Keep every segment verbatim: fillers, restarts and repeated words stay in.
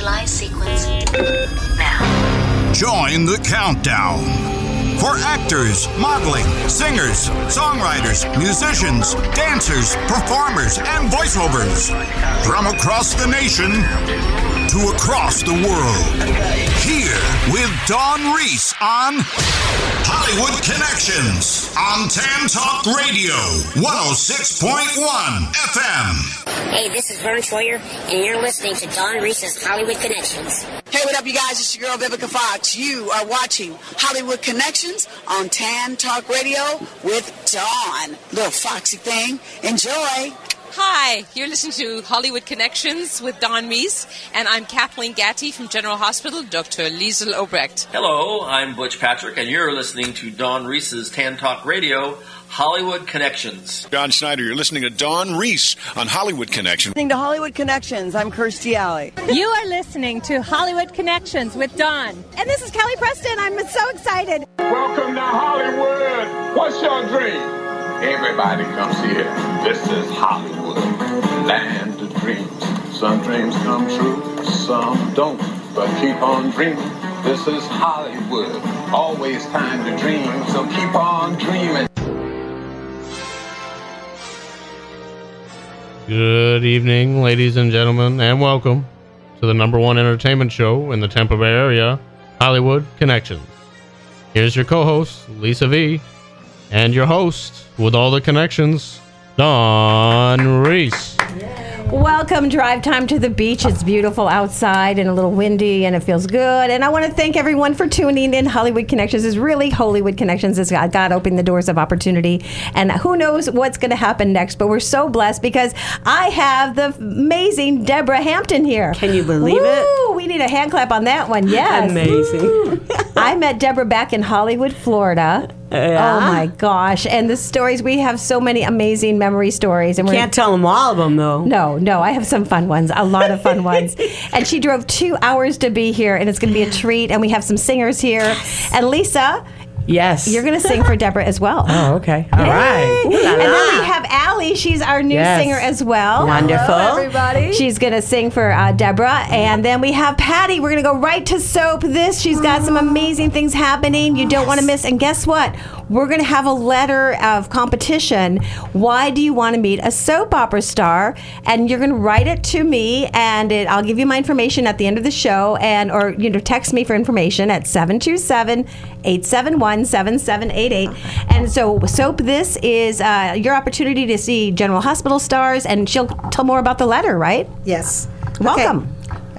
Initialize sequence now. Join the countdown for actors, modeling, singers, songwriters, musicians, dancers, performers, and voiceovers from across the nation to across the world. Here with Dawn Reese on Hollywood Connections on Tan Talk Radio, one oh six point one F M. Hey, this is Vern Troyer, and you're listening to Dawn Reese's Hollywood Connections. Hey, what up, you guys? It's your girl, Vivica Fox. You are watching Hollywood Connections on Tan Talk Radio with Dawn. Little foxy thing. Enjoy. Hi, you're listening to Hollywood Connections with Dawn Reese, and I'm Kathleen Gatti from General Hospital, Doctor Liesel Obrecht. Hello, I'm Butch Patrick, and you're listening to Dawn Reese's Tan Talk Radio, Hollywood Connections. John Schneider, you're listening to Dawn Reese on Hollywood Connections. Listening to Hollywood Connections, I'm Kirstie Alley. You are listening to Hollywood Connections with Dawn. And this is Kelly Preston. I'm so excited. Welcome to Hollywood. What's your dream? Everybody comes here. This is Hollywood, land of dreams. Some dreams come true, some don't. But keep on dreaming. This is Hollywood. Always time to dream, so keep on dreaming. Good evening, ladies and gentlemen, and welcome to the number one entertainment show in the Tampa Bay area, Hollywood Connections. Here's your co-host, Lisa V., and your host with all the connections, Dawn Reese. Welcome, drive time to the beach. It's beautiful outside and a little windy, and it feels good. And I want to thank everyone for tuning in. Hollywood Connections is really Hollywood Connections. It's got God opened the doors of opportunity, and who knows what's going to happen next. But we're so blessed because I have the amazing Deborah Hampton here. Can you believe Woo! it? We need a hand clap on that one. Yes. Amazing. I met Deborah back in Hollywood, Florida. Yeah. Oh my gosh. And the stories, we have so many amazing memory stories. And we can't tell them all of them, though. No, no, I have some fun ones, a lot of fun ones. And she drove two hours to be here, and it's going to be a treat. And we have some singers here. Yes. And Lisa, yes, you're going to sing for Deborah as well. Oh, okay. All Yay. right. And then we have Allie. She's our new yes. singer as well. Wonderful. Hello, everybody. She's going to sing for uh, Deborah. And then we have Patty. We're going to go right to Soap This. She's got some amazing things happening you don't want to miss. And guess what? We're going to have a letter of competition. Why do you want to meet a soap opera star? And you're going to write it to me, and it, I'll give you my information at the end of the show, and or you know text me for information at seven two seven, eight seven one, seven seven eight eight. And so Soap This is uh, your opportunity to see General Hospital stars, and she'll tell more about the letter, right? Yes. Welcome. Okay.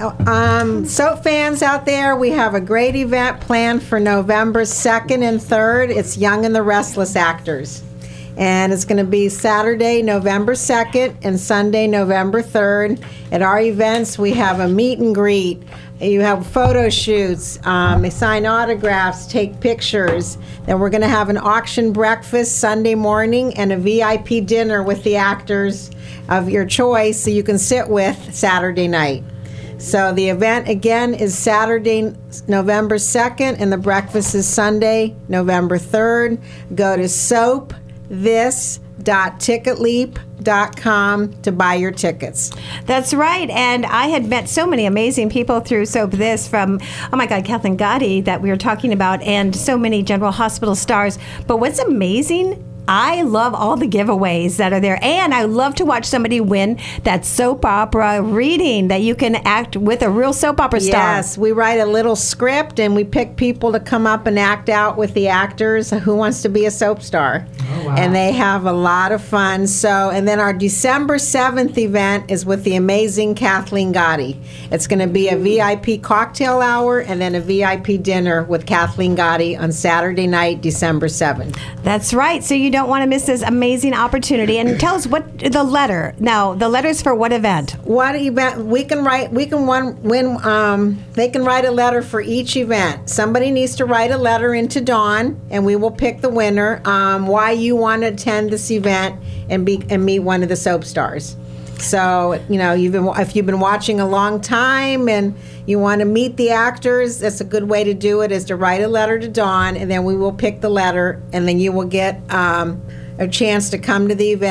Um, soap fans out there, we have a great event planned for November second and third. It's Young and the Restless Actors. And it's going to be Saturday, November second, and Sunday, November third. At our events, we have a meet and greet. You have photo shoots, um, sign autographs, take pictures. Then we're going to have an auction breakfast Sunday morning and a V I P dinner with the actors of your choice so you can sit with Saturday night. So the event, again, is Saturday, November second, and the breakfast is Sunday, November third. Go to soap this dot ticket leap dot com to buy your tickets. That's right. And I had met so many amazing people through Soap This, from, oh my God, Kathleen Gatti that we were talking about, and so many General Hospital stars. But what's amazing, I love all the giveaways that are there, and I love to watch somebody win that soap opera reading that you can act with a real soap opera star. Yes, we write a little script and we pick people to come up and act out with the actors who wants to be a soap star. Oh, wow. And they have a lot of fun. So, and then our December seventh event is with the amazing Kathleen Gatti. It's going to be a V I P cocktail hour and then a V I P dinner with Kathleen Gatti on Saturday night, December seventh. That's right. So you don't want to miss this amazing opportunity. And tell us what the letter. Now, the letter's for what event? What event? We can write. We can one win. Um, they can write a letter for each event. Somebody needs to write a letter into Dawn, and we will pick the winner. Um, why you want to attend this event and be and meet one of the soap stars. So, you know, you've been if you've been watching a long time and you want to meet the actors, that's a good way to do it, is to write a letter to Dawn, and then we will pick the letter, and then you will get um, a chance to come to the event,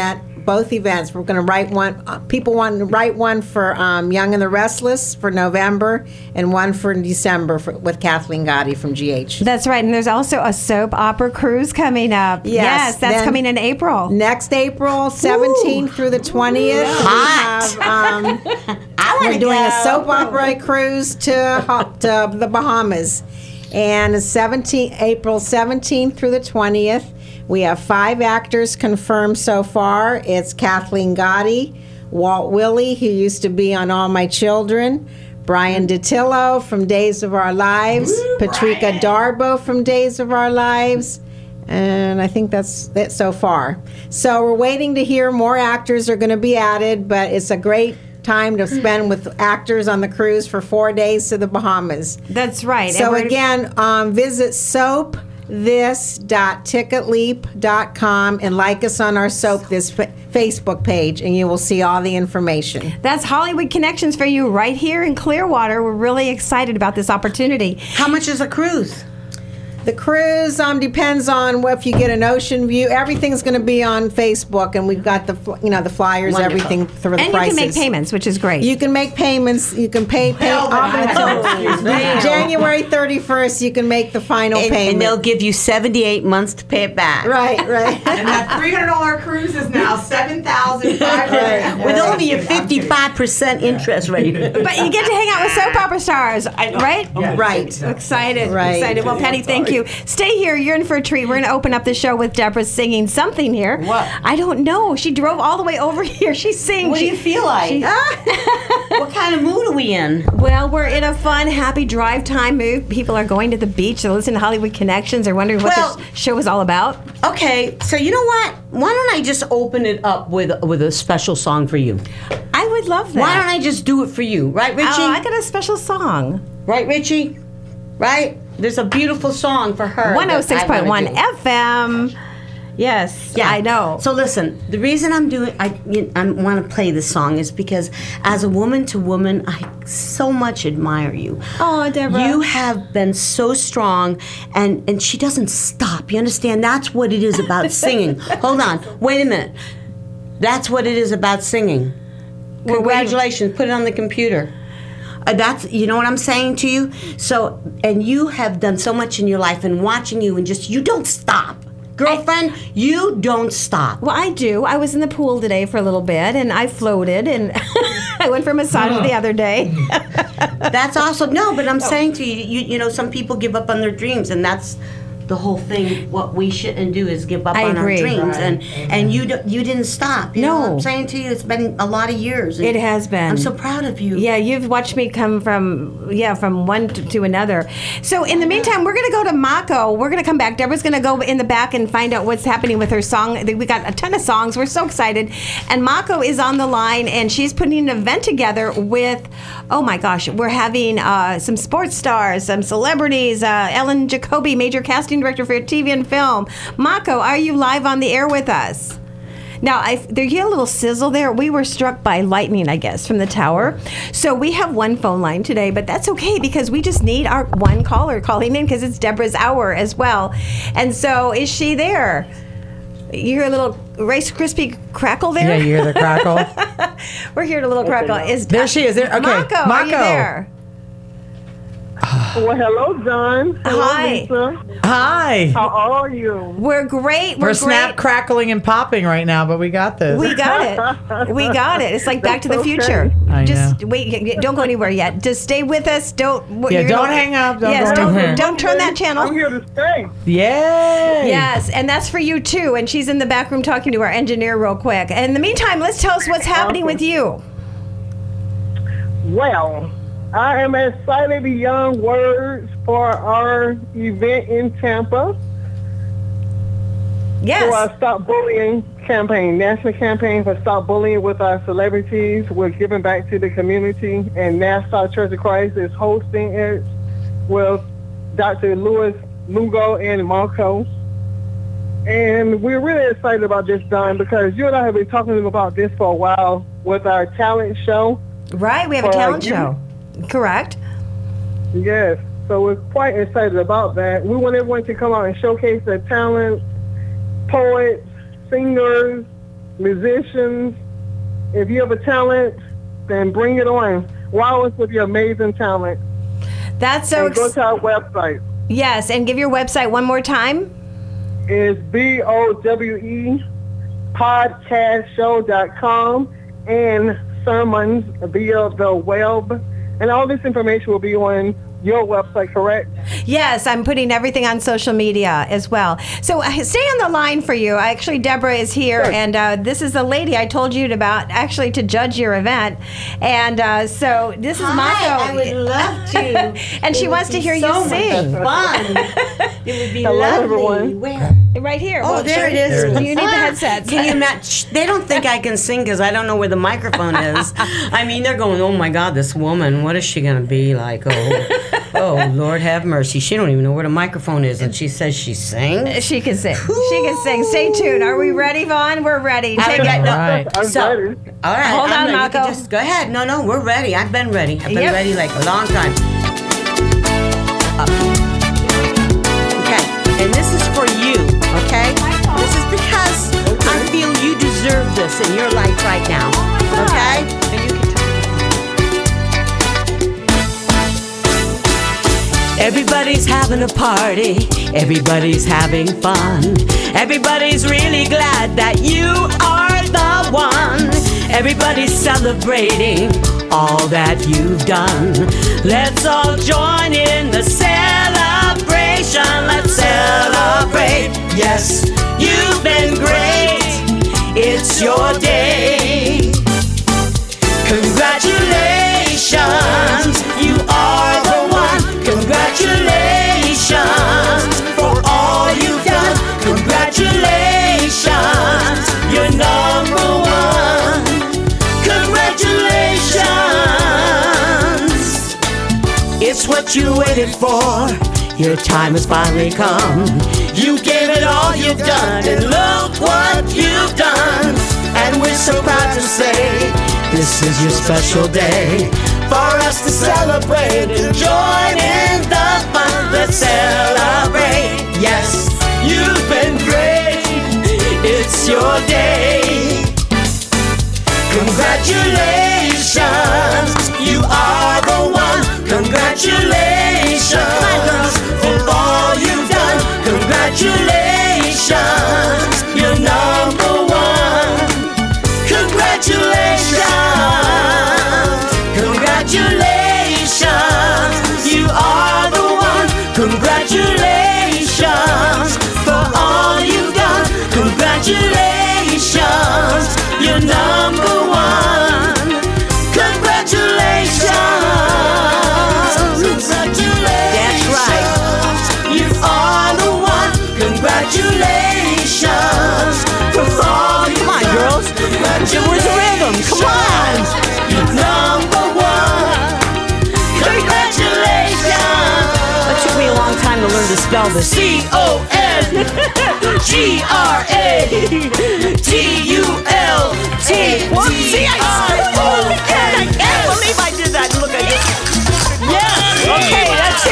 both events. We're going to write one. Uh, people want to write one for um, Young and the Restless for November, and one for December for, with Kathleen Gotti from G H. That's right. And there's also a soap opera cruise coming up. Yes, Yes, that's then coming in April. Next April, seventeenth through the twentieth. Hot. We have, um, I we're wanna doing go. a soap opera cruise to, Ho- to the Bahamas. And it's seventeenth, April seventeenth through the twentieth. We have five actors confirmed so far. It's Kathleen Gotti, Walt Willey, who used to be on All My Children, Brian DiTillo from Days of Our Lives, Woo, Patrika Darbo from Days of Our Lives, and I think that's it so far. So we're waiting to hear more actors are going to be added, but it's a great time to spend with actors on the cruise for four days to the Bahamas. That's right. So And we're- again, um, visit soap this dot ticket leap dot com and like us on our Soap This fa- Facebook page, and you will see all the information. That's Hollywood Connections for you right here in Clearwater. We're really excited about this opportunity. How much is a cruise? The cruise um, depends on what- if you get an ocean view. Everything's going to be on Facebook, and we've got the fl- you know the flyers, Wonderful. everything for the And prices. you can make payments, which is great. You can make payments. You can pay. pay Well, up then, until January thirty-first. You can make the final And, payment. and they'll give you seventy-eight months to pay it back. Right, right. And that three hundred dollars cruise is now seven thousand five hundred dollars. With only a fifty-five percent interest rate. But you get to hang out with soap opera stars, right? Right. Excited. Right. Excited. Well, Patty, thank you. Stay here. You're in for a treat. We're going to open up the show with Deborah singing something here. What? I don't know. She drove all the way over here. She sings. What do She- you feel like? she- What kind of mood are we in? Well, we're in a fun, happy drive time mood. People are going to the beach. They're listening to Hollywood Connections. They're wondering what Well- this show is all about. Okay, so you know what? Why don't I just open it up with with a special song for you? I would love that. Why don't I just do it for you? Right, Richie? Oh, I got a special song. Right, Richie? Right? There's a beautiful song for her. one oh six point one that I wanna do. F M. Yes, Yeah, I know. So listen, the reason I'm doing, I, I want to play this song is because as a woman to woman, I so much admire you. Oh, Deborah. You have been so strong, and and she doesn't stop. You understand? That's what it is about singing. Hold on, wait a minute. That's what it is about singing. We're Congratulations. Put it on the computer. Uh, that's, you know what I'm saying to you? So, and you have done so much in your life, and watching you, and just, you don't stop. Girlfriend, you don't stop. Well, I do. I was in the pool today for a little bit, and I floated, and I went for a massage the other day. That's awesome. No, but I'm saying to you, you, you know, some people give up on their dreams, and that's the whole thing. What we shouldn't do is give up I on agree. our dreams, Right. and and you do, you didn't stop. You know what No. I'm saying to you, it's been a lot of years. and It has been. I'm so proud of you. Yeah, you've watched me come from yeah from one to, to another. So in the meantime, we're going to go to Mako. We're going to come back. Deborah's going to go in the back and find out what's happening with her song. We got a ton of songs. We're so excited. And Mako is on the line, and she's putting an event together with, oh my gosh, we're having uh, some sports stars, some celebrities. Uh, Ellen Jacoby, major casting director for T V and film. Mako, are you live on the air with us? Now, I, there you get a little sizzle there. We were struck by lightning, I guess, from the tower. So we have one phone line today, but that's okay because we just need our one caller calling in because it's Deborah's hour as well. And so is she there? You hear a little Rice Krispie crackle there? Yeah, you hear the crackle? We're hearing a little crackle. Is There she is. There- okay, Mako, are you Mako. there? Well, hello, John. Hello, Hi. Lisa. Hi. How are you? We're great. We're, We're, snap, great. crackling, and popping right now, but we got this. We got it. We got it. It's like Back to the That's okay. Future. I Just wait. Don't go anywhere yet. Just stay with us. Don't. Yeah, you're don't gonna- hang up. Don't yes, go don't. anywhere. Don't turn that channel. I'm here to stay. Yay! Yes, and that's for you too. And she's in the back room talking to our engineer real quick. And in the meantime, let's tell us what's happening with you. Well, I am excited beyond words for our event in Tampa. Yes. For our Stop Bullying campaign, national campaign for Stop Bullying with our celebrities. We're giving back to the community, and Nassau Church of Christ is hosting it with Doctor Louis Lugo and Marco. And we're really excited about this, Don, because you and I have been talking about this for a while with our talent show. Right, we have a For our talent youth. show. Correct. Yes, so we're quite excited about that. We want everyone to come out and showcase their talent, poets, singers, musicians. If you have a talent, then bring it on. Wow us with your amazing talent. That's so and go to our website. Yes, and give your website one more time. It's B O W E podcast show dot com and sermons via the web. And all this information will be on your website, correct? Yes, I'm putting everything on social media as well. So uh, stay on the line for you. Actually, Deborah is here, sure. and uh, this is the lady I told you about, actually, to judge your event. And uh, so this is Hi, Mako. I would love to. And she wants to hear so you sing. Fun. It would be Hello, lovely. everyone. Where? Right here. Oh, Well, there sure. it is. There it is. You need the headsets. Can you match? They don't think I can sing because I don't know where the microphone is. I mean, they're going, oh my God, this woman, what is she going to be like? Oh, oh, Lord have mercy. She don't even know where the microphone is, and she says she sings? She can sing. Ooh. She can sing. Stay tuned. Are we ready, Vaughn? We're ready. Take it. All right. I'm so, ready. All right. Hold I'm on, ready. Mako. Just go ahead. No, no, we're ready. I've been ready. I've been Yep. ready like a long time. Uh, okay, and this is for you, okay? This is because I feel you deserve this in your life right now, okay? And you can Everybody's having a party, everybody's having fun. Everybody's really glad that you are the one. Everybody's celebrating all that you've done. Let's all join in the celebration. Let's celebrate. Yes, you've been great. It's your day. Congratulations, you are the one. Congratulations for all you've done. Congratulations, you're number one. Congratulations. It's what you waited for. Your time has finally come. You gave it all you've done, and look what you've done. And we're so proud to say this is your special day for us to celebrate and join in the fun. Let's celebrate. Yes, you've been great. It's your day. Congratulations, you are the one. Congratulations for all you've done. Congratulations, you're number one. Congratulations, congratulations, you are the one. Congratulations for all you've done. Congratulations, you're number one. Congratulations, congratulations. That's right. You are the one. Congratulations for all you've done. Come on, girls. Where's the rhythm? Come on. You're number one. Congratulations. It took me a long time to learn to spell this. C O N G R A T U L T T R O N. I can't believe I did that. Look at it. Yeah. Okay, that's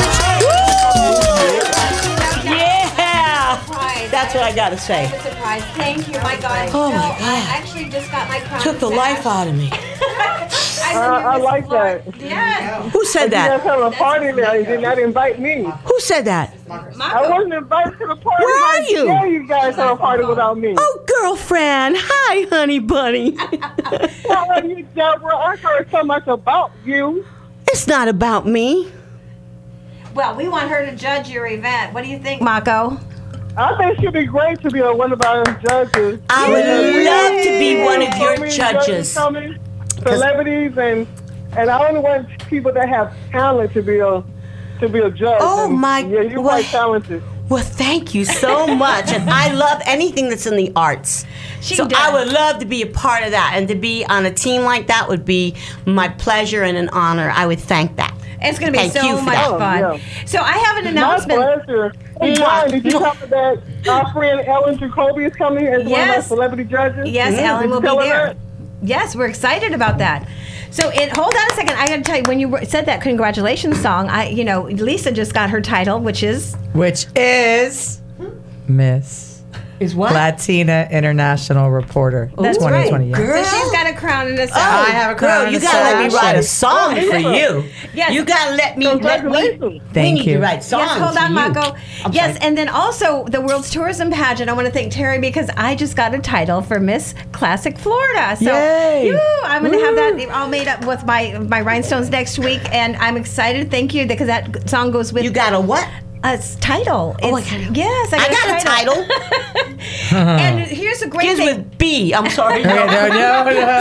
it. Woo! Yeah. That's what I gotta say. Surprise. Thank you. My God. Oh, no, my God. I actually just got my crown. Took the life out of me. Uh, I like that. Yes. Who said You guys that? having a party now. You did not invite me. Who said that? I wasn't invited to the party. Where are How you? dare you guys have a party without me? Oh, girlfriend. Hi, honey bunny. How are you, Deborah? I heard so much about you. It's not about me. Well, we want her to judge your event. What do you think, Mako? I think she'd be great to be a, one of our judges. I would Yay. love to be one of So your many judges. coming, celebrities, and and I only want people that have talent to be a to be a judge. Oh, and, my- Yeah, you're what- quite talented. Well, thank you so much. And I love anything that's in the arts. She so does. I would love to be a part of that. And to be on a team like that would be my pleasure and an honor. I would thank that. It's going to be Thank you so for much that. fun. Oh, yeah. So I have an My announcement. pleasure. Hey, Mwah. John, did you tell me that our friend Ellen Jacoby is coming as one of our Yes. celebrity judges? Yes, Mhm. Ellen Did will you be tell her there. that? Yes, we're excited about that. So, it, hold on a second. I got to tell you, when you said that congratulations song, I, you know, Lisa just got her title, which is Which is Miss Is what? Latina International Reporter. That's twenty twenty. right. Yeah. So she's got a crown and a sash. I have a crown Girl, and you a gotta let me sash. write a song for you. Yes. You gotta let me. Let me we Thank need you. to write songs. Yes, hold for on, you. Marco. I'm Yes, sorry. and then also the World's Tourism Pageant. I want to thank Terry because I just got a title for Miss Classic Florida. So Yay. woo, I'm going to have that all made up with my my rhinestones next week, and I'm excited. Thank you because that song goes with. You got a what? A title. Oh, It's- I got a- yes, I I got, got a title. And here's a great Begins thing. with B. I'm sorry. No, no, no,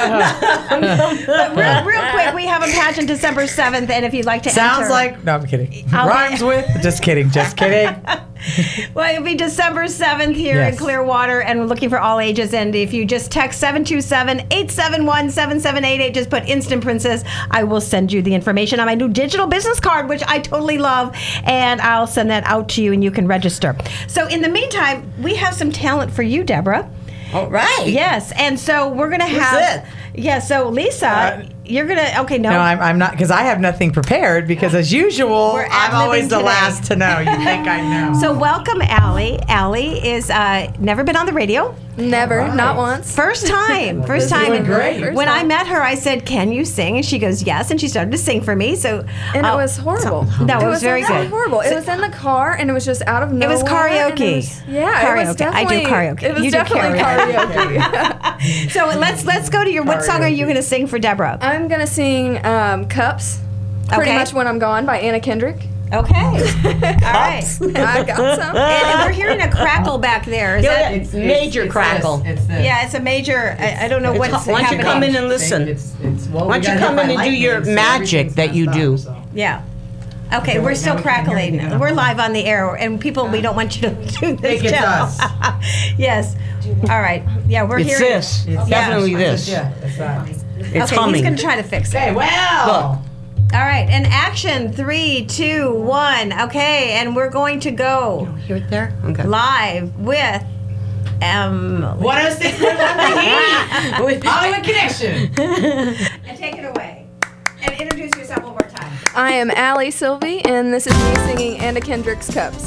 no. But real, real quick, we have a pageant December seventh, and if you'd like to Sounds enter, like. No, I'm kidding. I'll- Rhymes with. Just kidding. Just kidding. well, it'll be December seventh here Yes. in Clearwater, and we're looking for all ages. And if you just text seven two seven, eight seven one, seven seven eight eight, just put Instant Princess, I will send you the information on my new digital business card, which I totally love, and I'll send that out to you, and you can register. So in the meantime, we have some talent for you, Deborah. All right. Yes, and so we're going to Who's have... it? Yeah, so Lisa, Uh, you're going to... Okay, no. No, I'm, I'm not, because I have nothing prepared, because as usual, We're I'm always ad-libbing the today. last to know. You think I know. So welcome, Allie. Allie is uh, never been on the radio. Never, Right. not once. First time, first This is time. doing And great. First when I time. met her, I said, "Can you sing?" And she goes, "Yes." And she started to sing for me. So And uh, it was horrible. No, it it was very absolutely good. horrible. It was in the car, and it was just out of nowhere. It was and karaoke. it was- yeah, it was Karaoke. I do definitely. karaoke. It was You do definitely karaoke. karaoke. So let's let's go to your. What song are you going to sing for Deborah? I'm gonna sing um, "Cups." Pretty Okay. much "When I'm Gone" by Anna Kendrick. Okay. All right. I got some. And, and we're hearing a crackle back there. Is Yeah, that? it's major crackle. This, it's this. Yeah, it's a major. I, I don't know It's- what's why don't you happening. come in and listen? It's, it's, well, Why we don't you got come hit in by and do your lightning, so magic everything's that you messed do? up, so. Yeah. Okay, So we're now still we can hear crackling. me now. We're live on the air, and people, we don't want you to do this. Think it's Joe. us. Yes. All right. Yeah, we're It's hearing. this. Yeah. Definitely this. Yeah, it's that. It's Okay, he's humming. going to try to fix it. Hey, well. All right, and action. Three, two, one. Okay, and we're going to go Hear it there? Okay. live with um. one oh six point one With- Hollywood Connection. And take it away. And introduce yourself one more time. I am Allie Sylvie, and this is me singing Anna Kendrick's "Cups."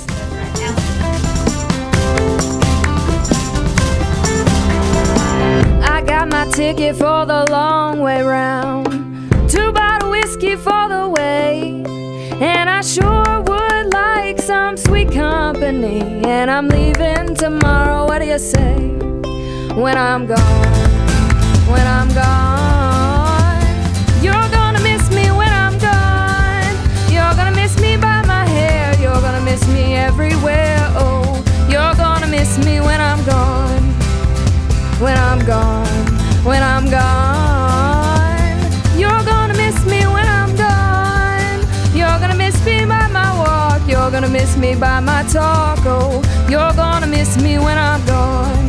I got my ticket for the long way round, two bottle whiskey for the way, and I sure would like some sweet company, and I'm leaving tomorrow. What do you say? When I'm gone, when I'm gone, you're gonna miss me when I'm gone. You're gonna miss me by my hair, you're gonna miss me everywhere. Oh, you're gonna miss me when I'm gone, when I'm gone, when I'm gone. You're gonna miss me when I'm gone. You're gonna miss me by my walk, you're gonna miss me by my talk. Oh, you're gonna miss me when I'm gone.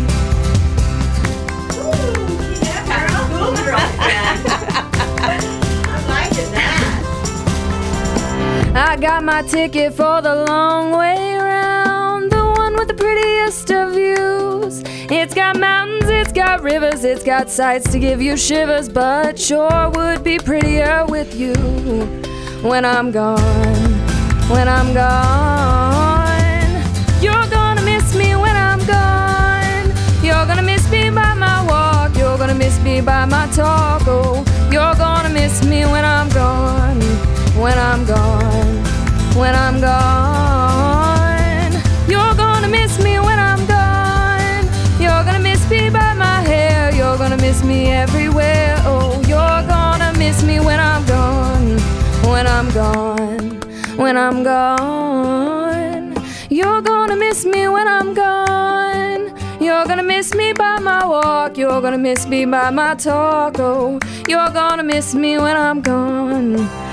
I got my ticket for the long way round, the one with the prettiest of views. It's got mountains, it's got rivers, it's got sights to give you shivers, but sure would be prettier with you when I'm gone, when I'm gone. You're gonna miss me when I'm gone. You're gonna miss me by my walk, you're gonna miss me by my talk. Oh, you're gonna miss me when I'm gone, when I'm gone, when I'm gone. You're gonna miss me when I'm gone. You're gonna miss me by my hair, you're gonna miss me everywhere. Oh, you're gonna miss me when I'm gone, when I'm gone, when I'm gone. You're gonna miss me when I'm gone. You're gonna miss me by my walk, you're gonna miss me by my talk. Oh, you're gonna miss me when I'm gone.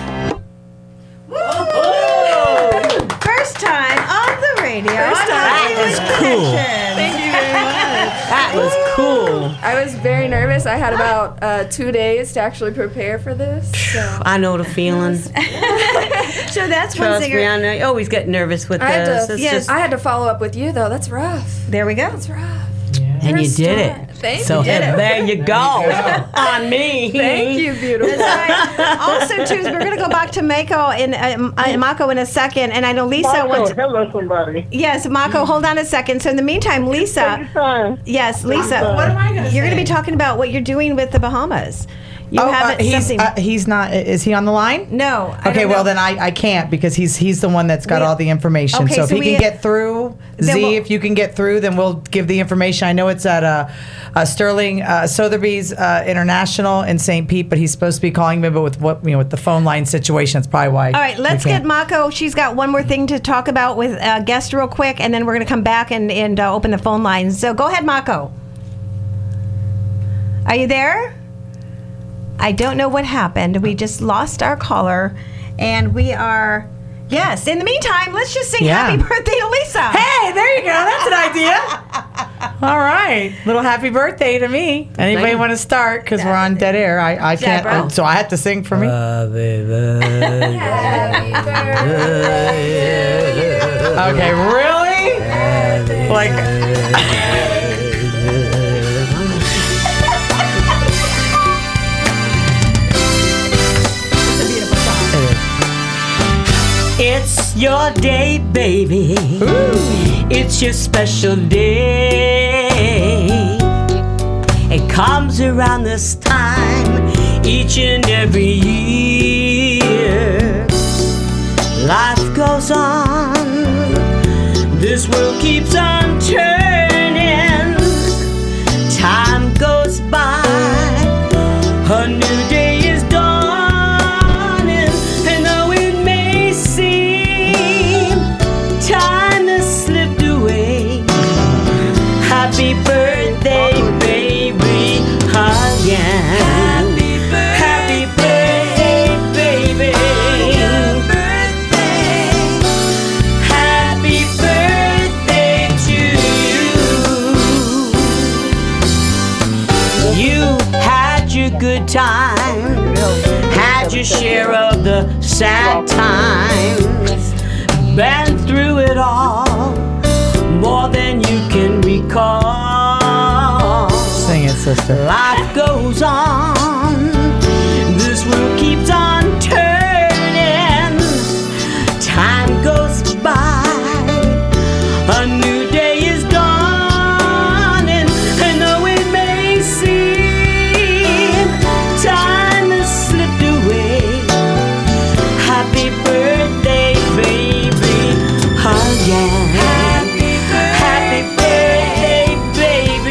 First time on the radio. First on time. Hollywood That is cool. Connection. Thank you very much. That was cool. I was very nervous. I had about uh, two days to actually prepare for this. So. I know the feeling. So that's one Trust singer. me, I know. I always get nervous with I had this. to, It's yes, just, I had to follow up with you though. That's rough. There we go. That's rough. and you First did time. it. Thank So you. there you go. On me. Thank you, beautiful. That's right. Also, too, we're going to go back to Mako in uh, uh, Mako in a second, and I know Lisa Marco, wants. hello, somebody. Yes, Mako, hold on a second. So in the meantime, Lisa. Take your time. Yes, Lisa. What am I gonna You're going to say? be talking about what you're doing with the Bahamas. You oh, uh, haven't he's something. uh, he's not. Is he on the line? No. I Okay, don't well know. then I, I can't because he's he's the one that's got We- all the information. Okay, so if so he we- can get through, Then Z, we'll- if you can get through, then we'll give the information. I know it's at uh, uh, Sterling uh, Sotheby's uh, International in Saint Pete, but he's supposed to be calling me. But with what you know, with the phone line situation, it's probably why. All right, let's we get can't. Mako. She's got one more thing to talk about with a guest real quick, and then we're going to come back and, and uh, open the phone lines. So go ahead, Mako. Are you there? I don't know what happened. We just lost our caller, and we are. Yes. In the meantime, let's just sing Yeah. happy birthday to Lisa. Hey, there you go. That's an idea. All right, little happy birthday to me. Anybody you. want to start? Because we're on dead air. I, I can't. Deborah. So I have to sing for me. Okay, really? Like. It's your day, baby. It's your special day. It comes around this time each and every year. Life goes on, this world keeps on turning. Time goes by, a new day is dawning, and though it may seem time has slipped away, happy birthday, baby, again. Happy birthday, happy birthday, baby. Happy birthday to you. You had your good time, had your share of the sad times, been through it all, more than you can recall. Sing it, sister. Life goes on, this world keeps on turning. Time goes by, a new day is dawning, and though it may seem time has slipped away, happy birthday, baby, again. Happy birthday, baby.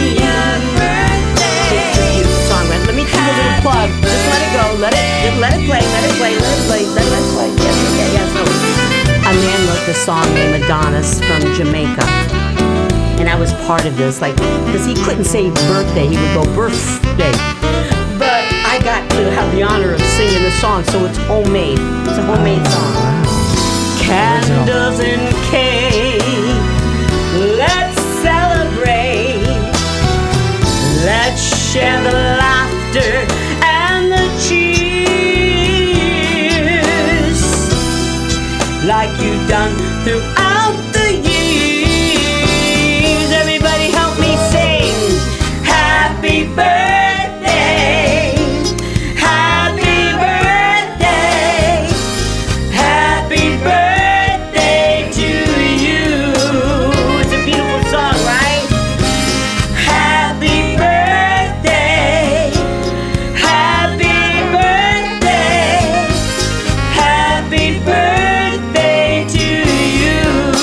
Song, let me do a little plug. Just let it go. Let it, just let it play. Let it play. Let it play. Let it play. Yes, okay, yes. No. A man wrote the song named Adonis from Jamaica, and I was part of this, like, because he couldn't say birthday, he would go birthday. But I got to have the honor of singing the song, so it's homemade. It's a homemade song. Candles and cake, let's celebrate. Let's share the laughter and the cheers, like you've done throughout the years. Everybody help me sing. Happy birthday. Happy birthday. Happy birthday to you. It's a beautiful song, right? Happy birthday. Happy birthday. Happy birthday to you.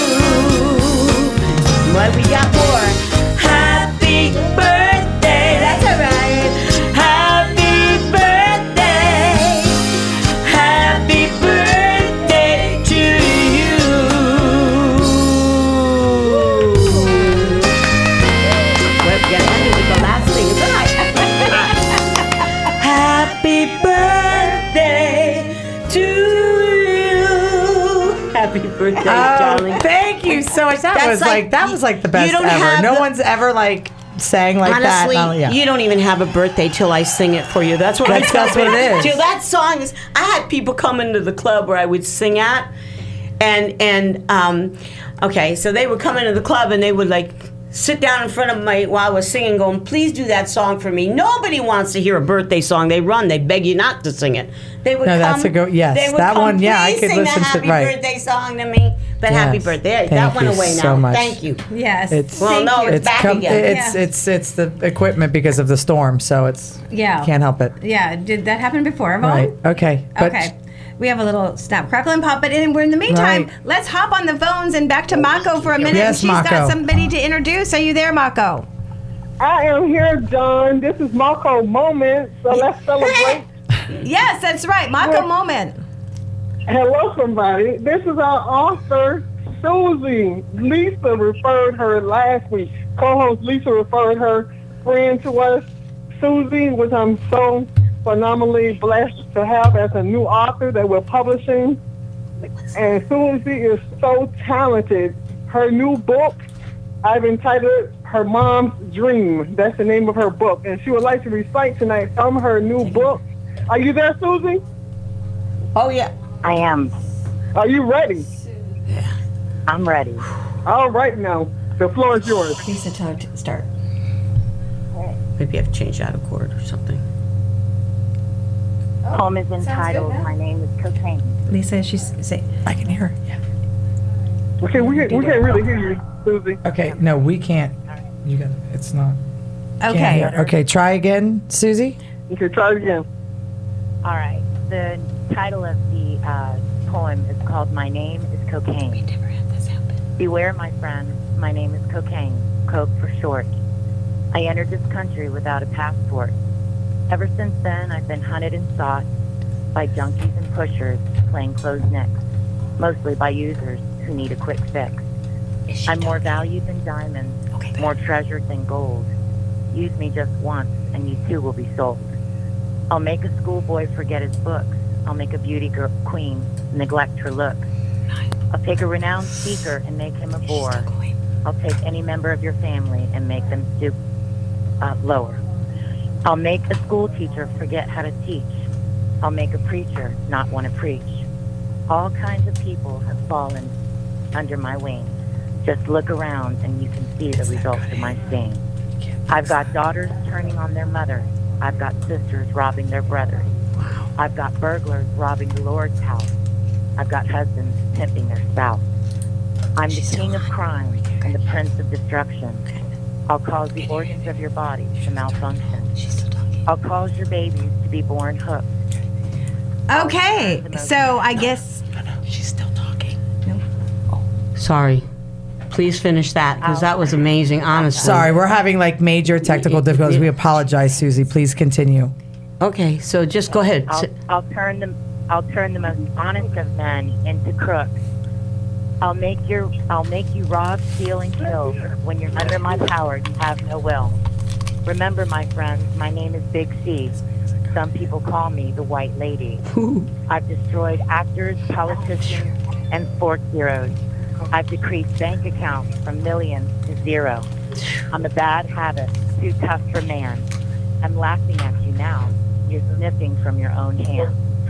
What we got more? Happy birthday. That's all right. Happy birthday. Happy birthday to you. Well, we got nothing with the last thing. It's all right. Happy birthday to you. Happy birthday, darling. Oh, thank you so much. That That's was like- like, that was like the you best don't ever. have No the- one's ever like sang like Honestly, that. Oh, yeah. you don't even have a birthday till I sing it for you. That's what That's- I tell that's what people. it is. Till that song is. I had people come into the club where I would sing at, and and um, okay, so they would come into the club and they would like sit down in front of me while I was singing, going, please do that song for me. Nobody wants to hear a birthday song. They run. They beg you not to sing it. They would No, come. that's a go- yes, they would that come, one, yeah, I "Please could sing listen the to- happy right. birthday song to me. But Yes. happy birthday. Thank that went you away so now. much. Thank you. Yes. It's Well, Thank no, you. it's it's back com- again. it's Yeah. it's it's the equipment because of the storm, so it's Yeah. can't help it. Yeah. Did that happen before, Yvonne? Right. Okay. But Okay. We have a little snap, crackle, and pop, but in, we're in the meantime, Right. let's hop on the phones and back to Mako for a minute. Yes, and she's Mako. got somebody to introduce. Are you there, Mako? I am here, John. This is Mako Moment, so let's celebrate. Yes, that's right. Mako Moment. Hello, somebody. This is our author, Susie. Lisa referred her last week. Co-host Lisa referred her friend to us, Susie, which I'm so phenomenally blessed to have as a new author that we're publishing. And Susie is so talented. Her new book, I've entitled Her Mom's Dream. That's the name of her book. And she would like to recite tonight from her new book. Are you there, Susie? Oh, yeah. I am. Are you ready? I'm ready. All right, now. The floor is yours. Lisa, time to start. Maybe I've changed out a chord or something. The poem is entitled My Name is Cocaine. Lisa, she's say. I can hear her. Yeah. Okay, we can't, we can't really hear you, Susie. Okay. No, we can't. You got. It's not. can't Okay. hear. Okay. Try again, Susie. Okay, try it again. All right. The title of the uh, poem is called My Name is Cocaine. We never had this happen. Beware, my friend. My name is Cocaine. Coke for short. I entered this country without a passport. Ever since then, I've been hunted and sought by junkies and pushers playing closed necks, mostly by users who need a quick fix. I'm more valued than diamonds, okay, more treasured than gold. Use me just once, and you too will be sold. I'll make a schoolboy forget his books. I'll make a beauty girl queen neglect her looks. I'll take a renowned speaker and make him a bore. I'll take any member of your family and make them stoop uh, lower. I'll make a school teacher forget how to teach. I'll make a preacher not want to preach. All kinds of people have fallen under my wing. Just look around and you can see the results of my sting. I've got daughters turning on their mother. I've got sisters robbing their brothers. I've got burglars robbing the Lord's house. I've got husbands pimping their spouse. I'm the king of crime and the prince of destruction. I'll cause the organs of your body to malfunction. I'll cause your babies to be born hooked. Okay, so I guess she's still talking. Sorry. Please finish that, because that was amazing, honestly. Sorry, we're having like major technical difficulties. We apologize, Susie. Please continue. Okay, so just go ahead. I'll, I'll turn them. I'll turn the most honest of men into crooks. I'll make your. I'll make you rob, steal, and kill. When you're under my power, you have no will. Remember, my friends, my name is Big C. Some people call me the White Lady. I've destroyed actors, politicians, and sports heroes. I've decreased bank accounts from millions to zero. I'm a bad habit, too tough for man. I'm laughing at you now. You're sniffing from your own hand.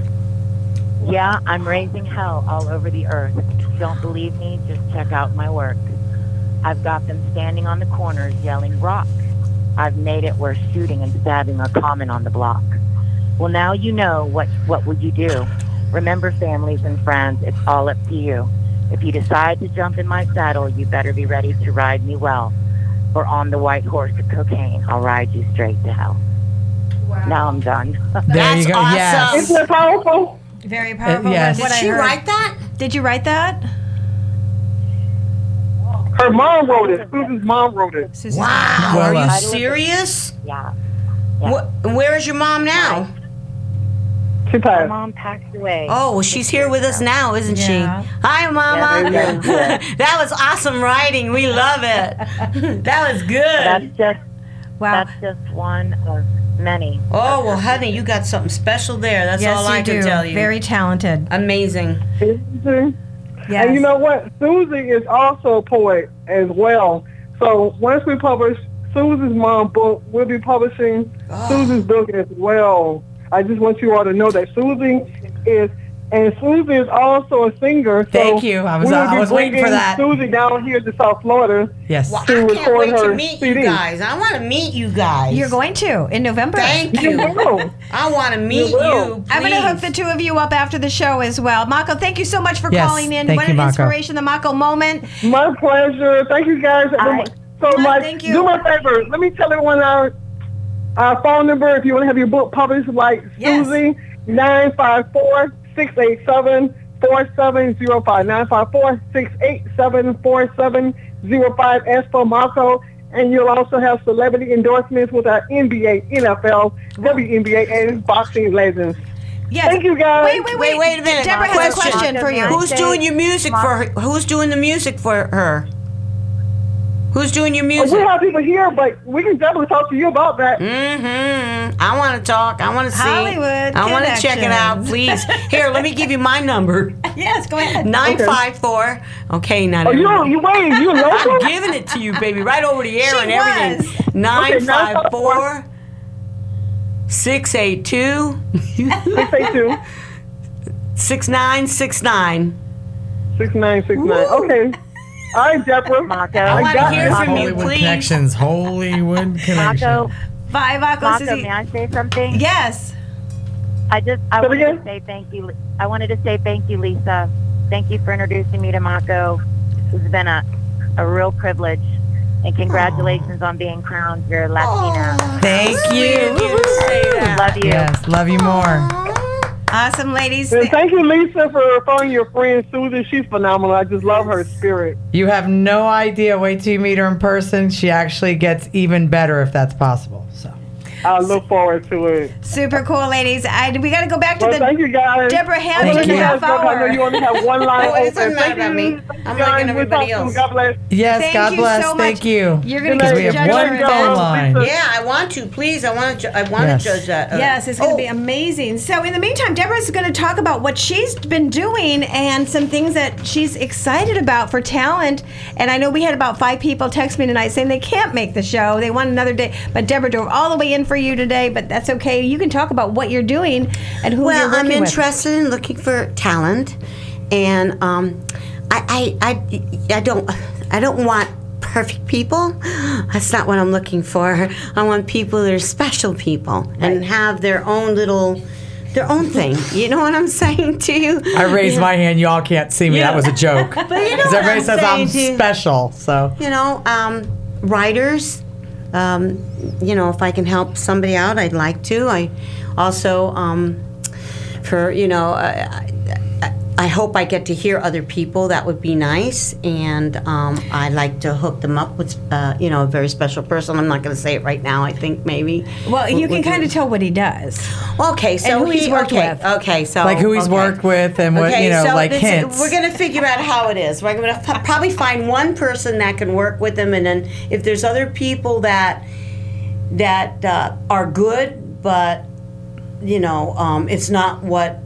Yeah, I'm raising hell all over the earth. Don't believe me? Just check out my work. I've got them standing on the corners yelling rock. I've made it where shooting and stabbing are common on the block. Well, now you know what, what would you do? Remember, families and friends, it's all up to you. If you decide to jump in my saddle, you better be ready to ride me well. Or on the white horse of cocaine, I'll ride you straight to hell. Wow. Now I'm done. There That's you go. awesome. Yes. Isn't it powerful? very powerful. Uh, yes. What Did I she heard. write that? Did you write that? Her mom wrote it. Susan's mom wrote it. Susan's Wow, Well, are you uh, serious? Yeah. What, where is your mom now? She My passed. mom passed away. Oh, well, she's here with us now, isn't Yeah. she? Hi, Mama. Yeah, there That was awesome writing. We love it. That was good. That's just Wow. that's just one of many. Oh, well, honey, you got something special there. That's yes, all I you can do. tell you. Very talented. amazing. Yes. And you know what? Susie is also a poet as well. So once we publish Susan's mom book, we'll be publishing Oh. Susan's book as well. I just want you all to know that Susie is And Susie is also a singer. So Thank you. I was- we will I be was waiting for bringing that. Susie down here to South Florida. Yes. Well, to I can't record wait to her meet C you D. guys. I want to meet you guys. You're going to in November. Thank you. I want to meet You will. you. I'm going to please. hook the two of you up after the show as well. Mako, thank you so much for Yes, calling in. thank what you, an Mako. inspiration, the Mako moment. My pleasure. Thank you guys so much. Thank you. Do me a favor. Let me tell everyone our, our phone number if you want to have your book published, like Yes. Susie, nine five four, six eight seven, four seven zero five. nine five four, six eight seven, four seven zero five. As for Marco, and you'll also have celebrity endorsements with our N B A, N F L, W N B A, and boxing legends. Yes. Thank you, guys. Wait, wait, wait. Wait, wait a minute. Deborah has a question for you. Who's doing your music for her? Who's doing the music for her? Who's doing your music? We have people here, but we can definitely talk to you about that. Mm-hmm. I want to talk. I want to see. Hollywood I want to check it out, please. Here, let me give you my number. Yes, go ahead. Nine five four. Okay, not Oh, you everybody. you wait, you local? I'm giving it to you, baby, right over the air She and everything. was. Nine five four six eight two six eight two six nine six nine. six nine six nine. Okay. All right, Deborah. Mako. I want to got hear it. from you, Hollywood please. Connections. Hollywood Connection. Mako, Bye, Mako. Mako, Susie. may I say something? Yes. I just I Say it wanted again? to say thank you. I wanted to say thank you, Lisa. Thank you for introducing me to Mako. It's been a, a real privilege. And congratulations on being crowned your Latina. Thank you. Love you. Yes, love you more. Awesome, ladies. And thank you, Lisa, for referring your friend Susan. She's phenomenal. I just love her spirit. You have no idea. Wait till you meet her in person. She actually gets even better if that's possible. So. I look forward to it. Super cool, ladies. I, we got to go back to Well, the thank you, guys. Deborah I'm Hamilton gonna let you half guys go, 'cause I know hour. you only have one line Oh, it doesn't open. matter Thank about you. me. Thank you, I'm guys. liking We'll everybody talk soon. else. God bless. Yes, Thank God you bless. so much. Thank you. You're going to Because get we to have judge one her phone event. line. Yeah, I want to. Please, I want to. I want Yes. to judge that. Uh, Yes, it's going to oh, be amazing. So, in the meantime, Deborah's going to talk about what she's been doing and some things that she's excited about for talent. And I know we had about five people text me tonight saying they can't make the show. They want another day. But Deborah drove all the way in for you today, but that's okay. You can talk about what you're doing and who well, you're working I'm with. interested in looking for talent, and um, I, I, I, I don't, I don't want perfect people. That's not what I'm looking for. I want people that are special people and have their own little, their own thing. You know what I'm saying to you? I raised You know- my hand. Y'all can't see me. Yeah. That was a joke. But you know Because what everybody I'm says I'm saying to you. special. So. You know, um, writers. Um, you know, if I can help somebody out, I'd like to. I also, um, for you know, I, I, I hope I get to hear other people. That would be nice, and um, I'd like to hook them up with, uh, you know, a very special person. I'm not going to say it right now. I think maybe. Well, you can kind of tell what he does. Okay, so and who he's he, worked okay, with. Okay, so Like who he's okay. worked with and what, Okay, you know, so like this- hints. We're going to figure out how it is. We're going to probably find one person that can work with him, and then if there's other people that that uh, are good, but you know, um, it's not what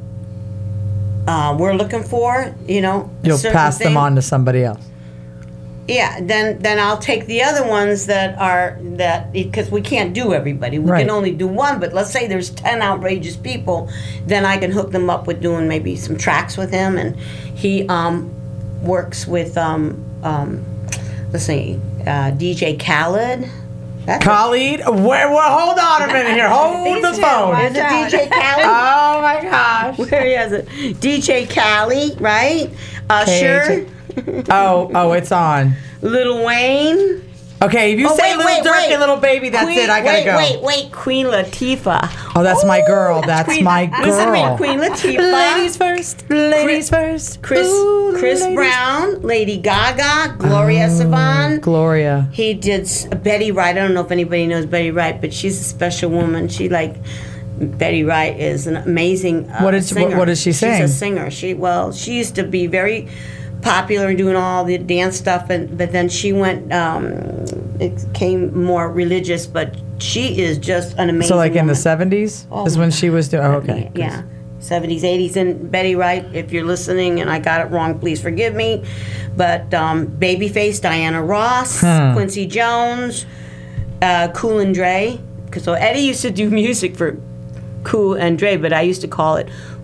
uh, we're looking for. You know, You'll certain pass them things. on to somebody else. Yeah, then then I'll take the other ones that are that because we can't do everybody. We Right. can only do one. But let's say there's ten outrageous people, then I can hook them up with doing maybe some tracks with him, and he um, works with um, um, let's see, uh, D J Khaled. That's Khalid, where, well, hold on a minute here. Hold the phone. Is it D J Khaled? Oh my gosh. Where is it? D J Khaled, right? Usher. Oh, oh, it's on. Lil Wayne. Okay, if you Oh, say wait, Little wait, Dirk wait. and Little Baby, that's Queen, it. I gotta wait, go. Wait, wait, Queen Latifah. Oh, that's my girl. That's Queen- my girl. Listen to me, Queen Latifah. Ladies first. Ladies first. Chris Ooh, Chris ladies. Brown, Lady Gaga, Gloria Oh, Estefan. Gloria. He did s- Betty Wright. I don't know if anybody knows Betty Wright, but she's a special woman. She like Betty Wright is an amazing uh, What did she- what- singer. what does she sing? She's a singer. She well, she used to be very popular and doing all the dance stuff, and but then she went. Um, it became more religious, but she is just an amazing. So, like in the woman. seventies Oh is my when she was doing. Oh, okay. Yeah, seventies, eighties, and Betty Wright. If you're listening and I got it wrong, please forgive me. But um, Babyface, Diana Ross, Hmm. Quincy Jones, uh, Cool and Dre. Because so Eddie used to do music for Cool and Dre, but I used to call it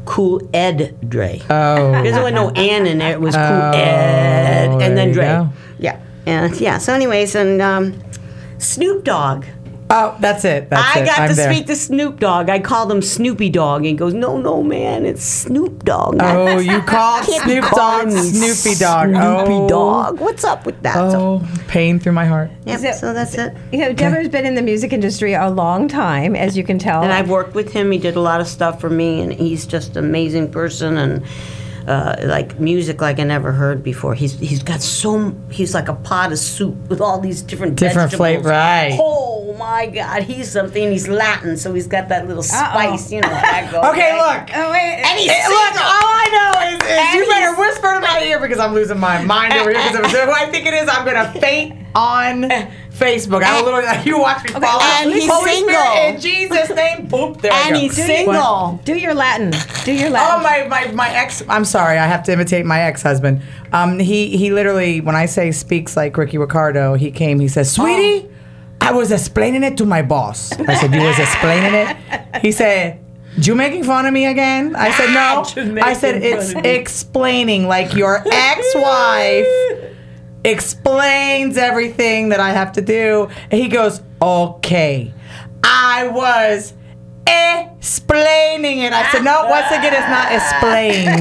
Cool Ed Dre. Oh. Because there was no N in there. It was Cool Oh, Ed. And then there you Dre. go. Yeah. And yeah. So anyways, and um, Snoop Dogg. Oh, that's it. That's I it. got I'm to there. speak to Snoop Dogg. I called him Snoopy Dogg. And he goes, no, no, man, it's Snoop Dogg. Oh, you called Can't Snoop call Dogg me Snoopy Dogg. Snoopy Oh. Dogg. What's up with that? Oh, pain through my heart. Yep, So- so that's it. You know, Deborah's been in the music industry a long time, as you can tell. And I've worked with him. He did a lot of stuff for me, and he's just an amazing person, and uh, like music like I never heard before. He's he's got so he's like a pot of soup with all these different Different vegetables. flavor, right. Oh my God, he's something. He's Latin, so he's got that little spice. You know how that goes. Okay, right? look. Oh, wait. And he's Eh, look, single. all I know is, is And you better he's- whisper in my ear because I'm losing my mind over here. Because who I think it is, I'm gonna faint on Facebook. I will literally, you watch me fall out. and he's Holy single. Spirit, in Jesus' name, boop, there I And go. he's Do your- single. Do your Latin. Do your Oh Latin. my, my my ex! I'm sorry, I have to imitate my ex-husband. Um, he he literally, when I say speaks like Ricky Ricardo, he came. He says, "Sweetie, I was explaining it to my boss." I said, "You was explaining it?" He said, "You making fun of me again?" I said, "No." Just I said, making "It's fun of me." explaining like your ex-wife explains everything that I have to do." And he goes, "Okay, I was." Explaining it. I said, no, once again, it's not explain.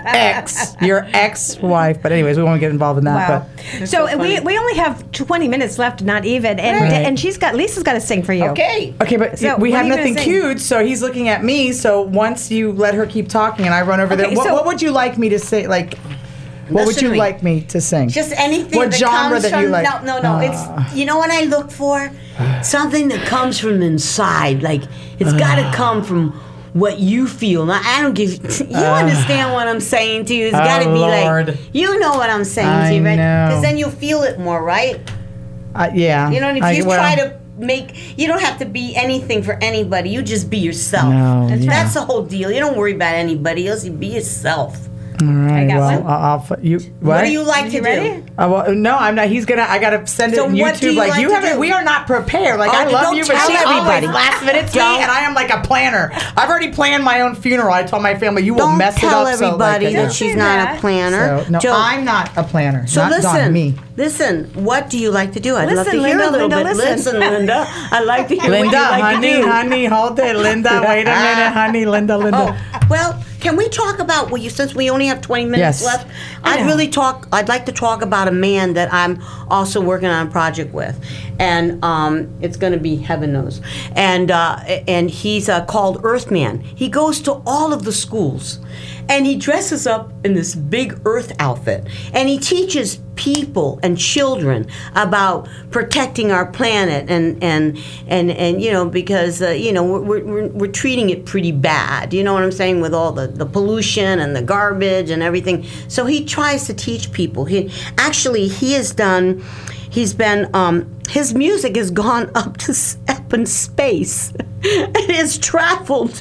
Ex, your ex-wife. But anyways, we won't get involved in that. Wow. But So, we, we only have twenty minutes left, not even, and Right. and she's got Lisa's got to sing for you. Okay. okay, but So, we what have are you gonna nothing sing? cued, so he's looking at me. So once you let her keep talking and I run over Okay, there, what, so- what would you like me to say? Like, what would Listen you to me. like me to sing? Just anything What that genre comes that from you like? no no no Ah. it's you know what I look for, something that comes from inside, like it's got to come from what you feel. Now I don't give you understand what I'm saying to you. It's got to Oh, be Lord. like you know what I'm saying I to you, right? know. Because then you'll feel it more, right? Uh, yeah. You know, and if I- you well, try to make, you don't have to be anything for anybody. You just be yourself. No, That's, yeah. that's the whole deal. You don't worry about anybody else. You be yourself. All right. got well, one. I'll, I'll f- you. What, What do you like You to ready? do? Uh, well, no, I'm not. He's gonna. I gotta send it So on what YouTube. do you like, like you to haven't. do? We are not prepared. Like Oh, I love don't you, but tell she everybody. always last minute me, Don't. and I am like a planner. I've already planned my own funeral. I told my family, you will Don't mess tell it up. everybody so, like, that yeah. she's Don't not say a that. planner. So, no, Joe, I'm not a planner. So not listen, Don, me. listen. What do you like to do? I'd love to Listen, hear Linda, a little Linda, bit. listen. Linda. I like to hear Linda, what you like honey, to do. honey, hold it, Linda. Wait a minute, honey, Linda, Linda. Oh, well, can we talk about? Well, you since we only have twenty minutes Yes. left, I'd really talk. I'd like to talk about a man that I'm also working on a project with, and um, it's going to be heaven knows, and uh, and he's uh, called Earthman. He goes to all of the schools, and he dresses up in this big Earth outfit, and he teaches people and children about protecting our planet, and and and and you know, because uh, you know we're, we're we're treating it pretty bad. You know what I'm saying, with all the the pollution and the garbage and everything. So he tries to teach people. He actually he has done. He's been um, his music has gone up to s- up in space. It has traveled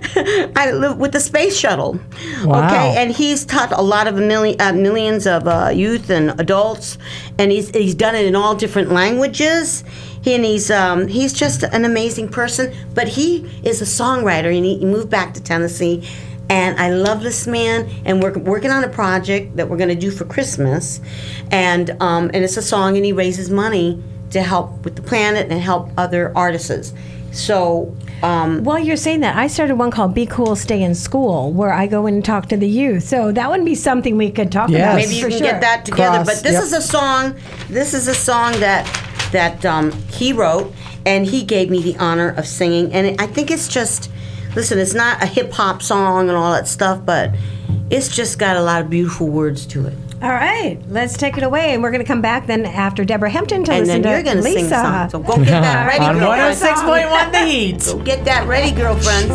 I live with the space shuttle. Wow. Okay, and he's taught a lot of million, uh, millions of uh, youth and adults, and he's he's done it in all different languages. He, and he's um, he's just an amazing person. But he is a songwriter, and he, he moved back to Tennessee. And I love this man, and we're working on a project that we're going to do for Christmas, and um, and it's a song, and he raises money to help with the planet and help other artists. So, um, while you're saying that, I started one called "Be Cool, Stay in School," where I go in and talk to the youth. So that would be something we could talk Yes. about. maybe you for can sure. get that together. Cross, but this yep. is a song. This is a song that that um, he wrote, and he gave me the honor of singing. And it, I think it's just. Listen, it's not a hip-hop song and all that stuff, but it's just got a lot of beautiful words to it. All right, let's take it away, and we're going to come back then after Deborah Hampton to And listen then to you're going to Lisa. sing the song. So go get that ready, On one oh girlfriends. six point one The Heat. Go get that ready, girlfriends.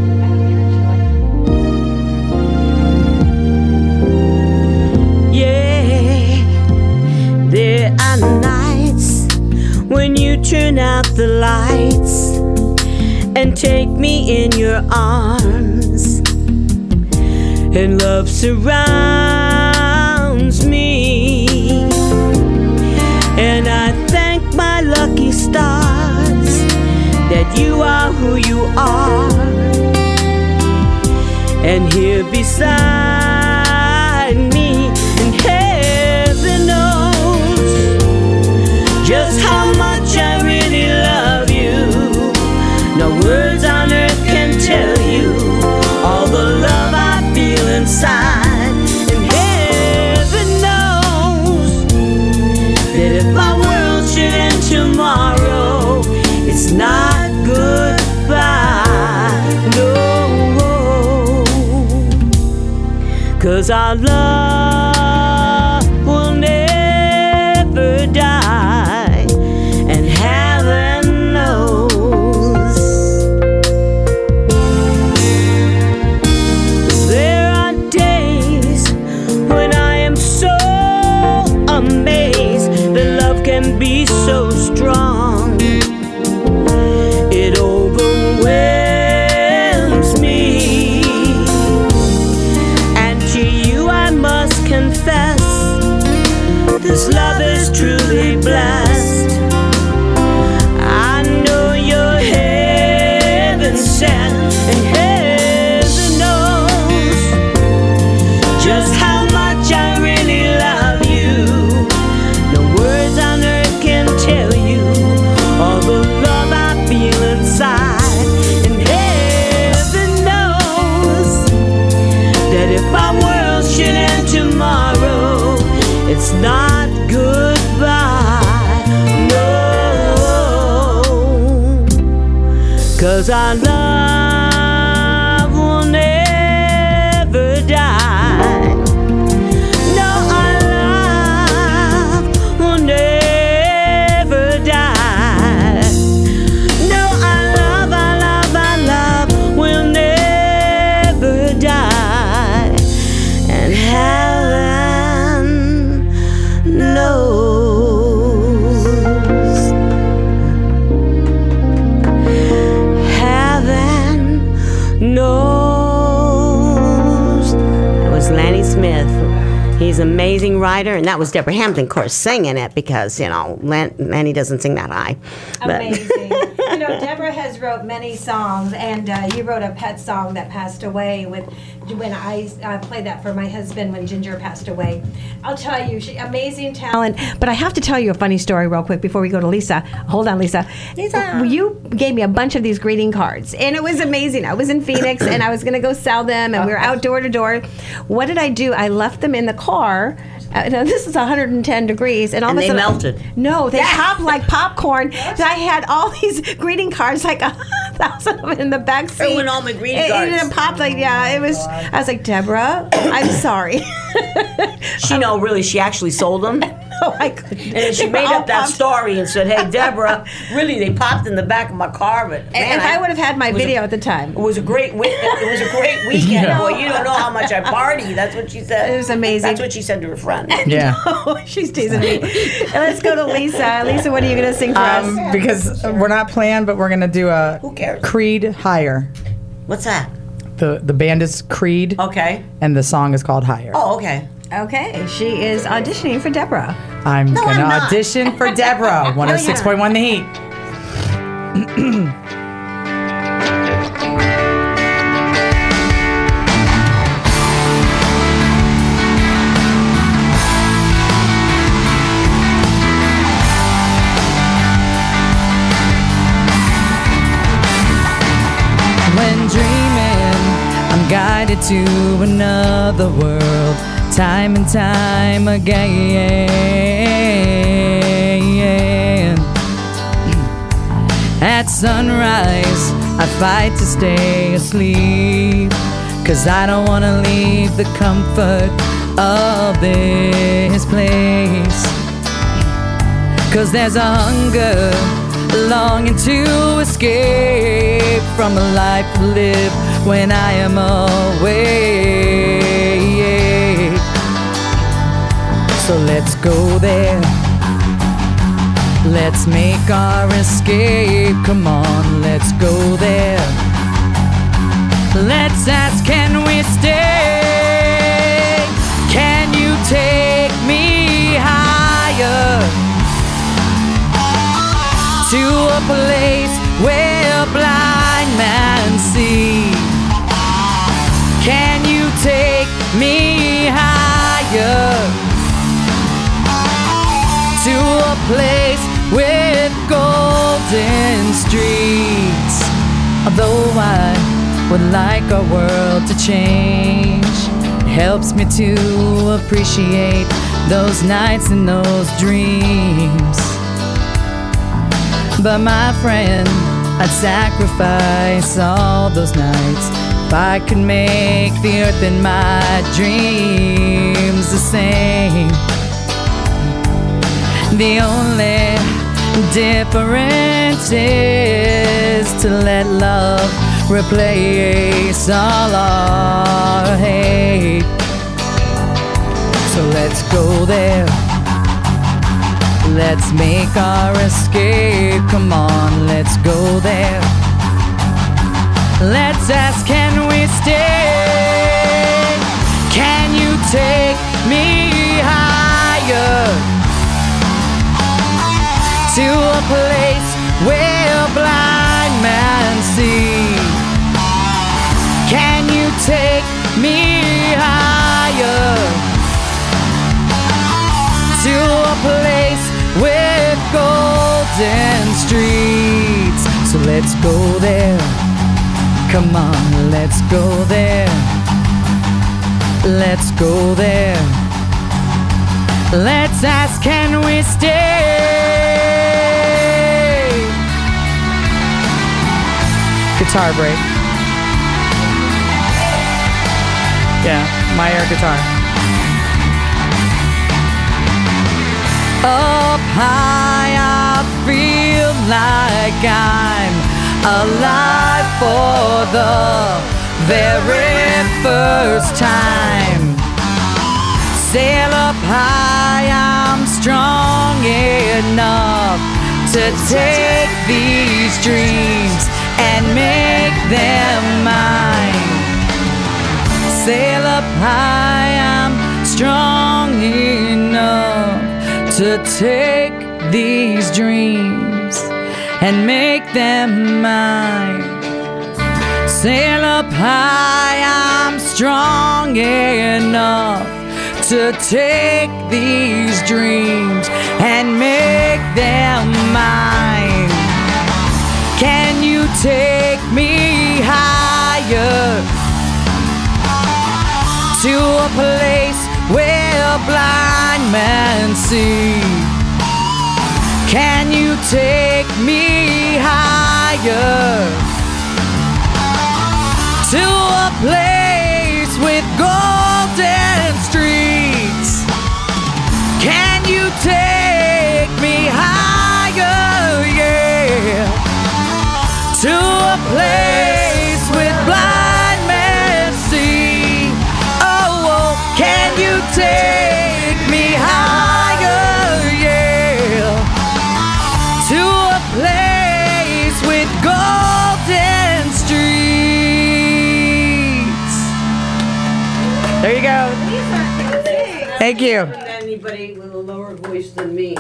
Yeah, there are nights when you turn out the lights and take me in your arms, and love surrounds me, and I thank my lucky stars that you are who you are, and here beside me. And heaven knows just how much I really love you. No words on earth can tell you all the love I feel inside. And heaven knows that if our world should end tomorrow, it's not goodbye, no. 'Cause our love will never die, and heaven knows. There are days when I am so amazed that love can be so strong. It overwhelms me, and to you I must confess, this love is truly blessed. I know you're heaven sent, and heaven knows just how much I really love you. No words on earth can tell you all the love I feel inside. And heaven knows that if our world should end tomorrow, it's not goodbye, no. 'Cause our love will never die. No, our love will never die. No, our love, our love, our love will never die. And heaven knows. Heaven knows. That was Lanny Smith. He's an amazing writer, and that was Deborah Hampton, of course, singing it because, you know, Lan- Lanny doesn't sing that high. But Amazing. You know, Deborah has wrote many songs, and uh, you wrote a pet song that passed away with when I uh, played that for my husband when Ginger passed away. I'll tell you, she amazing talent. But I have to tell you a funny story real quick before we go to Lisa. Hold on, Lisa. Lisa, you gave me a bunch of these greeting cards, and it was amazing. I was in Phoenix, and I was going to go sell them, and we were out door to door. What did I do? I left them in the car. Uh, now this is one hundred ten degrees, and all And of a they sudden, melted. No, they popped like popcorn. So I had all these greeting cards, like a thousand of them in the back seat. Ruined all my greeting It- cards. It, it popped like yeah. It was. I was like, Deborah, I'm sorry. She know, really, she actually sold them. No, I couldn't. And she They made were all up that popped. story and said, "Hey, Deborah, really, they popped in the back of my car." But And man, if I would have had my it was a- video at the time, It was a great week. It was a great weekend. Yeah. Boy, you don't know how much I party. That's what she said. It was amazing. That's what she said to her friend. Yeah. Oh, she's teasing me. And let's go to Lisa. Lisa, what are you going to sing for Um, us? because we're not playing, but we're gonna do a Who cares? Creed Higher. What's that? The the band is Creed. Okay. And the song is called Higher. Oh, okay. Okay, she is auditioning for Deborah. I'm No, gonna I'm not. audition for Deborah. one oh six point one The Heat. When dreaming, I'm guided to another world, time and time again. At sunrise, I fight to stay asleep, 'cause I don't wanna leave the comfort of this place. 'Cause there's a hunger, longing to escape from a life lived when I am away. So let's go there, let's make our escape. Come on, let's go there. Let's ask, can we stay? Can you take me higher? To a place where blind men see. Can you take me higher to a place with golden streets. Although I would like our world to change, it helps me to appreciate those nights and those dreams. But my friend, I'd sacrifice all those nights if I could make the earth and my dreams the same. The only difference is to let love replace all our hate. So let's go there. Let's make our escape. Come on, let's go there. Let's ask, can we stay? Can you take me higher to a place where blind men see? Can you take me higher to a place with golden streets? So let's go there. Come on, let's go there. Let's go there. Let's ask, can we stay? Guitar break. Yeah, my air guitar. Up high, I feel like I'm alive for the very first time. Sail up high, I'm strong enough to take these dreams and make them mine. Sail up high, I'm strong enough to take these dreams and make them mine. Sail up high, I'm strong enough to take these dreams and make them mine. Can you take me higher to a place where blind men see? Can you take me higher to a place with golden streets? Can you take me higher, yeah, to a place with blind men see? Oh, oh, can you take me higher, yeah, to a place with golden streets? There you go. Thank you. Anybody with a lower voice than me.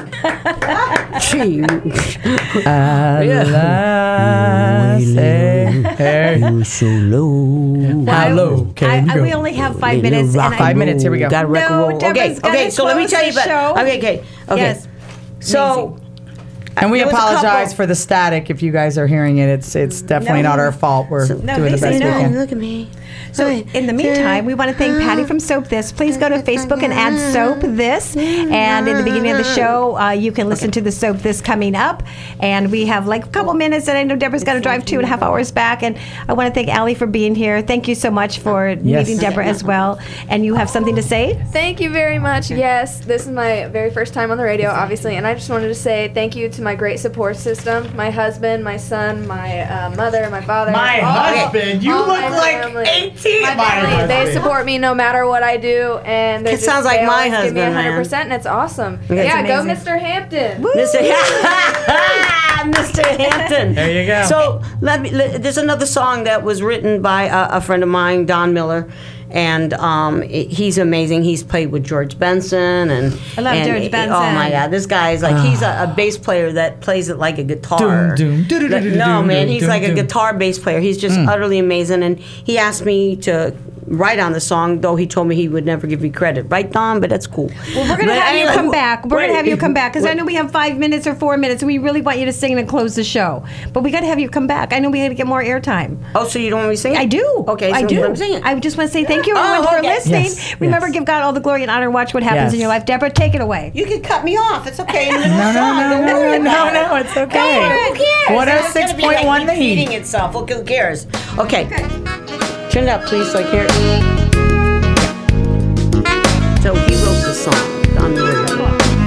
You're so low. How low can I, I, we only have five minutes. Rock and Five I, minutes. Here we go. Got rock and No, roll. Deborah's Okay, okay, gotta so let me close tell you the about. show. Okay, okay, okay. Yes. So, And we there was a apologize couple- for the static. If you guys are hearing it, it's it's definitely No. not our fault. We're No, doing the Lisa, best we no. can. Look at me. So in the meantime, we want to thank Patty from Soap This. Please go to Facebook and add Soap This. And in the beginning of the show, uh, you can listen to the Soap This coming up. And we have like a couple minutes, and I know Deborah's got to drive two and a half hours back. And I want to thank Allie for being here. Thank you so much for Yes. meeting Deborah as well. And you have something to say? Thank you very much. Yes, this is my very first time on the radio, obviously, and I just wanted to say thank you to my great support system, my husband, my son, my uh, mother, my father. My all- husband? You all look my like family. eighteen, My my family, husband. they support me no matter what I do, and they It just, sounds like they my always give me husband, one hundred man. percent, and it's awesome. Okay. Yeah, It's go amazing. Mister Hampton. Mister Mister Hampton. There you go. So let me. Let, there's another song that was written by a, a friend of mine, Don Miller, and um, it- he's amazing. He's played with George Benson, and I love and George it- Benson. Oh my God, this guy is like he's a, a bass player that plays it like a guitar. Doom, doom, Like, doom, no doom, man, doom, he's doom, like a doom. guitar bass player. He's just utterly amazing, and he asked me to write on the song, though he told me he would never give me credit. Right, Don? But that's cool. Well, we're going to But have you anyway, come back. We're going to have you come back because I wait. know we have five minutes or four minutes, and we really want you to sing and close the show. But we got to have you come back. I know we got to get more airtime. Oh, so you don't want me to sing it? I do. Okay, so I do. let me sing it. I just want to say thank you, Oh, everyone, for okay. listening. Yes, Remember, yes. give God all the glory and honor. Watch what happens Yes. in your life. Deborah, take it away. You can cut me off. It's okay. In the middle No, of the no, song. no, Don't no, worry no, about it. no, it's okay. Who cares? one oh It's gonna six be like point one keep The Heat. repeating itself. Who who cares? Okay. Turn it up, please, so I hear it. So he wrote the song. Don River.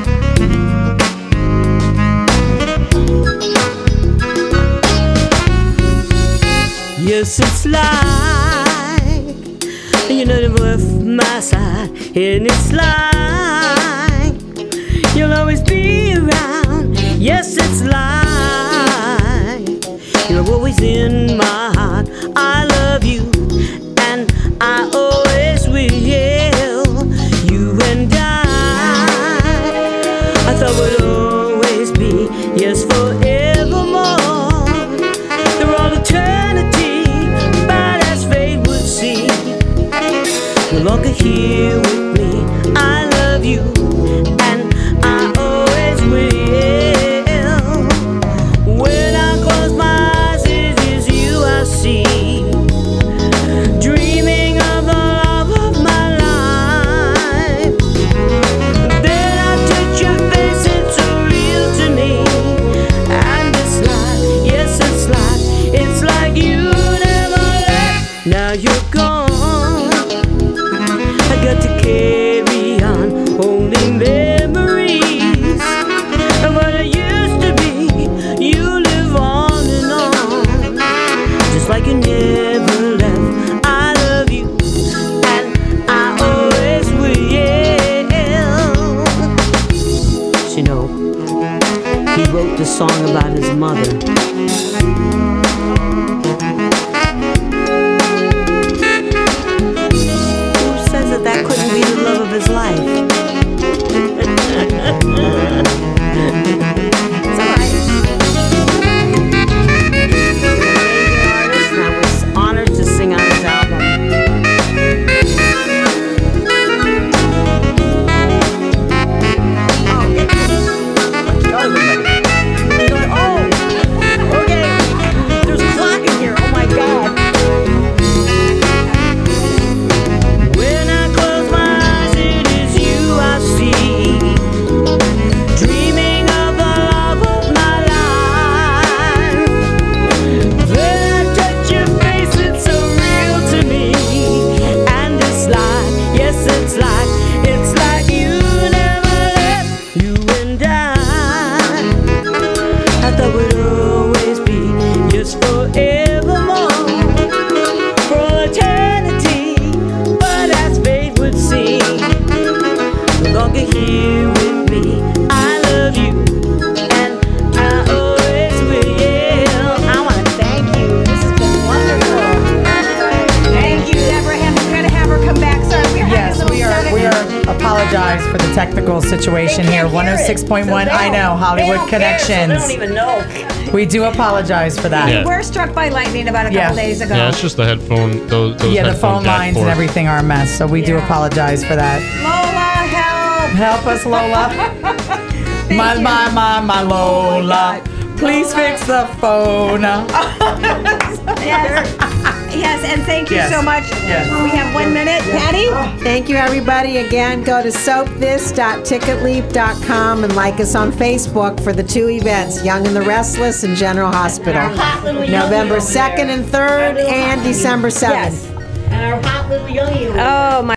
Yes, it's like you're not worth my side, and it's like you'll always be around. Yes, it's like you're always in my heart. I love you, and I always will. You and I, I thought would always be, yes, forevermore. Through all eternity, but as fate would see, no longer here with me. I love you, and I always will. When I close my eyes, it is you I see, dreaming of the love of my life. Then I touch your face, it's so real to me, and it's like, yes, it's like, it's like you never left. Now you're gone. I got to carry on, only memories of what I used to be. You live on and on, just like you never left. I love you, and I always will. You know, he wrote the song about his mother. Who says that that couldn't be the love of his life? It's all right. He's an amazing artist, and I was honored to sing on his album. Oh, let's go, everybody. Oh, okay. There's a clock in here. Oh my God. When I close my eyes, it is you I see, dreaming of the love of my life. When I touch your face, it's so real to me, and it's like, yes, it's like, it's like you never left. You and I, I thought we'd always be, just forevermore, for all eternity. But as fate would see, no longer here with me. I love you, and I always will. I want to thank you. This has been wonderful. Thank you, Deborah. And we're going to have her come back. Sorry, we're having Yes, a little we are. technical- We are. Apologize for the technical situation here. one oh six point one. I know Hollywood Connections. They don't even know. We do apologize for that. Yeah. We were struck by lightning about a couple Yeah. days ago. Yeah, it's just the headphone. Those, those Yeah, the headphone phone jack lines and cords. everything are a mess, so we do apologize for that. Lola, help! Help us, Lola. my, you. my, my, my Lola. Please fix the phone. Yes. Yes, and thank you Yes. so much. Yes. We have one minute. Patty? Thank you, everybody. Again, go to soap this dot ticket leap dot com and like us on Facebook for the two events, Young and the Restless and General Hospital. November second and third and December seventh. And our hot little youngie. Oh, my.